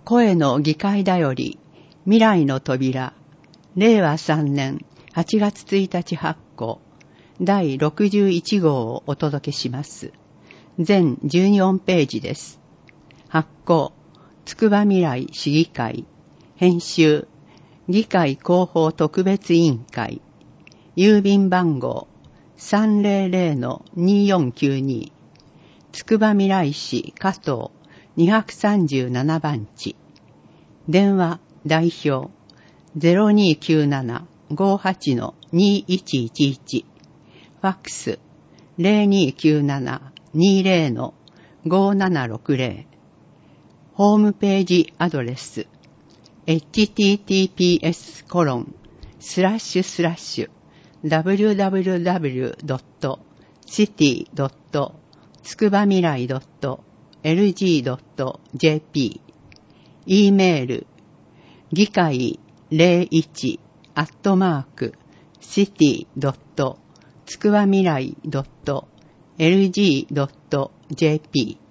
声の議会だより未来の扉、令和3年8月1日発行第61号をお届けします。全14ページです。発行、つくばみらい市議会。編集、議会広報特別委員会。郵便番号 300-2492。つくばみらい市加藤237番地。電話代表 0297-58-2111。ファックス 0297-20-5760。ホームページアドレス https://www.tsukuba-mirai.lg.jp。 E メール議会01@city.tsukuba-mirai.lg.jp